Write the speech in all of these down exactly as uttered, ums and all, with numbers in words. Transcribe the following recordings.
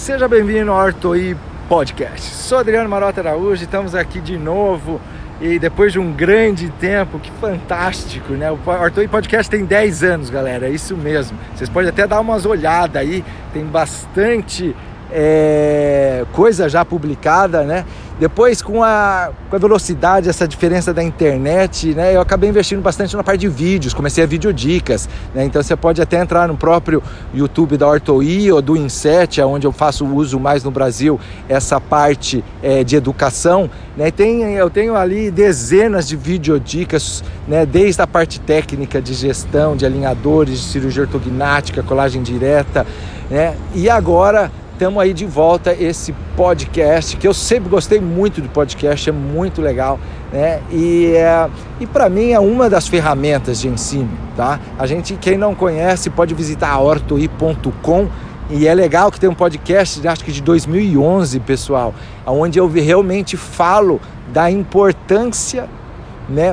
Seja bem-vindo ao Ortoí Podcast. Sou Adriano Marota Araújo e estamos aqui de novo e depois de um grande tempo, que fantástico, né? O Ortoí Podcast tem dez anos, galera, é isso mesmo. Vocês podem até dar umas olhadas aí, tem bastante é, coisa já publicada, né? Depois, com a, com a velocidade, essa diferença da internet, né, eu acabei investindo bastante na parte de vídeos, comecei a videodicas, né, então você pode até entrar no próprio YouTube da Ortoí ou do Inset, onde eu faço uso mais no Brasil, essa parte é, de educação, né, tem, eu tenho ali dezenas de videodicas, né, desde a parte técnica de gestão, de alinhadores, de cirurgia ortognática, colagem direta, né, e agora estamos aí de volta esse podcast, que eu sempre gostei muito de podcast, é muito legal, né? E, é, e para mim é uma das ferramentas de ensino, tá? A gente, quem não conhece, pode visitar a ortoí ponto com e é legal que tem um podcast, acho que de dois mil e onze, pessoal, onde eu realmente falo da importância, né,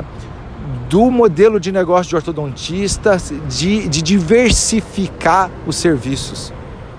do modelo de negócio de ortodontistas, de, de diversificar os serviços,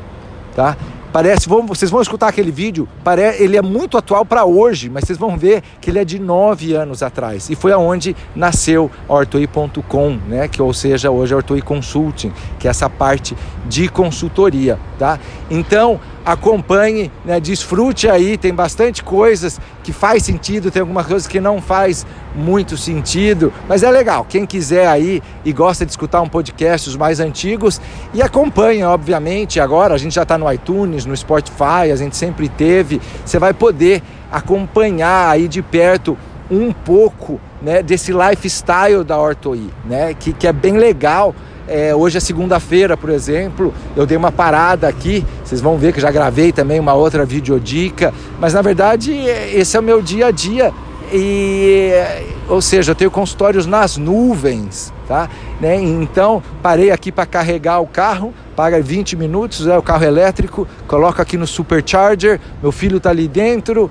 tá? Parece, vão, vocês vão escutar aquele vídeo, parece, ele é muito atual para hoje, mas vocês vão ver que ele é de nove anos atrás. E foi aonde nasceu a ortoí ponto com, né? Que, ou seja, hoje é a Ortoí Consulting, que é essa parte de consultoria, tá? Então, acompanhe, né? Desfrute aí, tem bastante coisas que faz sentido, tem algumas coisas que não faz muito sentido, mas é legal. Quem quiser aí e gosta de escutar um podcast, os mais antigos, e acompanha, obviamente, agora a gente já está no iTunes, no Spotify, a gente sempre teve, você vai poder acompanhar aí de perto um pouco, né, desse lifestyle da Ortoí, né, que, que é bem legal. É, hoje é segunda-feira, por exemplo, eu dei uma parada aqui, vocês vão ver que já gravei também uma outra videodica, mas na verdade esse é o meu dia a dia, e, ou seja, eu tenho consultórios nas nuvens, tá? Né? Então parei aqui para carregar o carro, paga vinte minutos, é o carro elétrico, coloco aqui no Supercharger, meu filho tá ali dentro,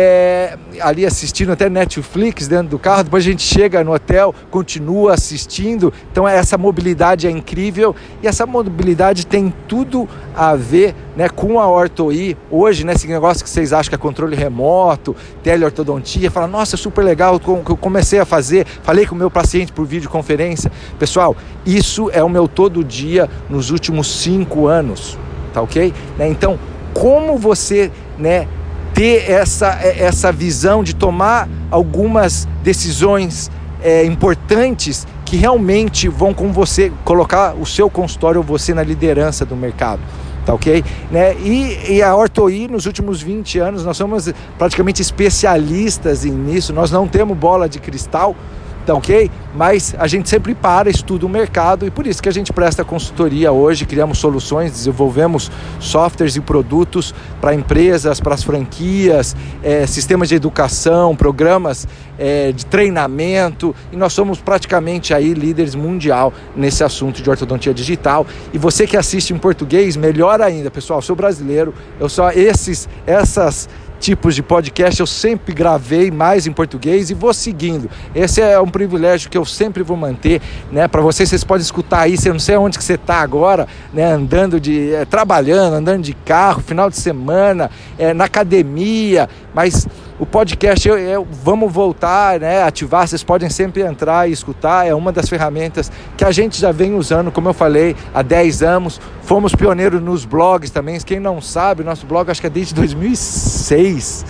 é, ali assistindo até Netflix dentro do carro, depois a gente chega no hotel, continua assistindo. Então essa mobilidade é incrível, e essa mobilidade tem tudo a ver, né, com a Ortoí. Hoje, né, esse negócio que vocês acham que é controle remoto, teleortodontia, fala, nossa, super legal, eu comecei a fazer, falei com o meu paciente por videoconferência. Pessoal, isso é o meu todo dia nos últimos cinco anos, tá ok? Né? Então, como você, né, ter essa, essa visão de tomar algumas decisões é, importantes que realmente vão com você, colocar o seu consultório ou você na liderança do mercado, tá ok? Né? E, e a Ortoí, nos últimos vinte anos, nós somos praticamente especialistas nisso, nós não temos bola de cristal, tá ok? Mas a gente sempre para, estuda o mercado, e por isso que a gente presta consultoria hoje, criamos soluções, desenvolvemos softwares e produtos para empresas, para as franquias, é, sistemas de educação, programas é, de treinamento, e nós somos praticamente aí líderes mundial nesse assunto de ortodontia digital. E você que assiste em português, melhor ainda, pessoal, eu sou brasileiro, eu só esses, essas tipos de podcast eu sempre gravei mais em português e vou seguindo. Esse é um privilégio que eu sempre vou manter, né? Para vocês, vocês podem escutar aí, eu não sei onde que você está agora, né? Andando de, é, trabalhando, andando de carro, final de semana, é, na academia, mas o podcast, eu, eu, vamos voltar, né, ativar, vocês podem sempre entrar e escutar, é uma das ferramentas que a gente já vem usando, como eu falei, há dez anos, fomos pioneiros nos blogs também, quem não sabe, nosso blog acho que é desde dois mil e seis,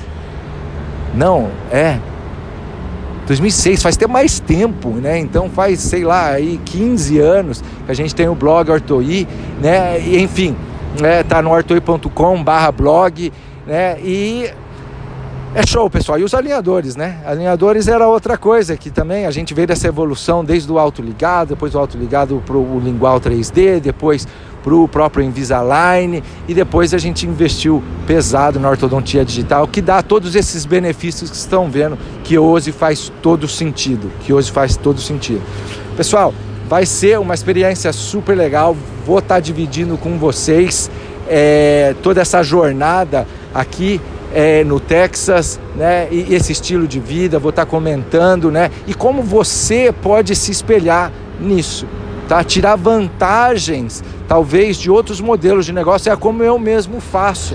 não, é, dois mil e seis, faz até mais tempo, né, então faz, sei lá, aí quinze anos que a gente tem o blog Ortoí, né, e, enfim, né, tá no ortoí ponto com barra blog, né, e é show, pessoal. E os alinhadores, né? Alinhadores era outra coisa que também a gente veio dessa evolução desde o autoligado, depois do autoligado para o lingual três D, depois para o próprio Invisalign, e depois a gente investiu pesado na ortodontia digital, que dá todos esses benefícios que estão vendo, que hoje faz todo sentido, que hoje faz todo sentido. Pessoal, vai ser uma experiência super legal, vou estar dividindo com vocês é, toda essa jornada aqui É, no Texas, né, e esse estilo de vida, vou estar comentando, né, e como você pode se espelhar nisso, tá? Tirar vantagens, talvez, de outros modelos de negócio, é como eu mesmo faço,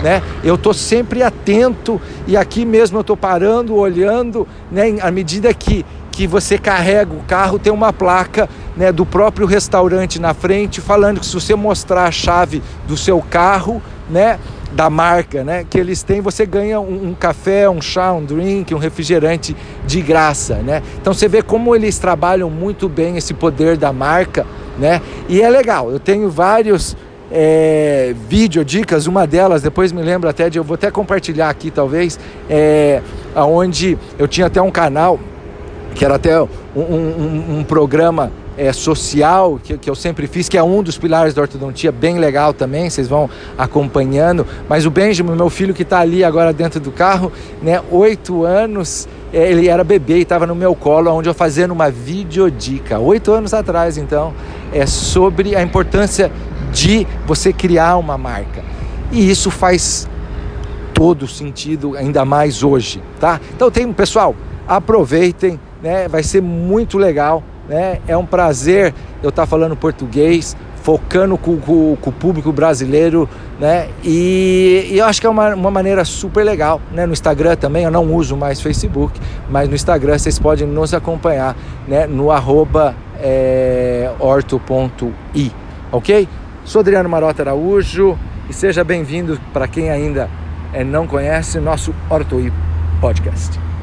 né? Eu estou sempre atento e aqui mesmo eu estou parando, olhando, né? À medida que, que você carrega o carro, tem uma placa, né, do próprio restaurante na frente falando que se você mostrar a chave do seu carro, né, da marca, né, que eles têm, você ganha um, um café, um chá, um drink, um refrigerante de graça, né? Então você vê como eles trabalham muito bem esse poder da marca, né? E é legal, eu tenho vários é, vídeo dicas, uma delas, depois me lembro até de, eu vou até compartilhar aqui talvez, é, onde eu tinha até um canal, que era até um, um, um programa É, social, que, que eu sempre fiz, que é um dos pilares da ortodontia, bem legal também, vocês vão acompanhando. Mas o Benjamin, meu filho que está ali agora dentro do carro, né, oito anos, é, ele era bebê e estava no meu colo, onde eu fazendo uma videodica, oito anos atrás, então, é sobre a importância de você criar uma marca. E isso faz todo sentido, ainda mais hoje, tá? Então tem, pessoal, aproveitem, né, vai ser muito legal. Né? É um prazer eu estar falando português, focando com, com, com o público brasileiro, né? E, e eu acho que é uma, uma maneira super legal, né? No Instagram também, eu não uso mais Facebook, mas no Instagram vocês podem nos acompanhar, né? No arroba é, orto ponto i, ok? Sou Adriano Marota Araújo e seja bem-vindo para quem ainda é, não conhece nosso Orto I Podcast.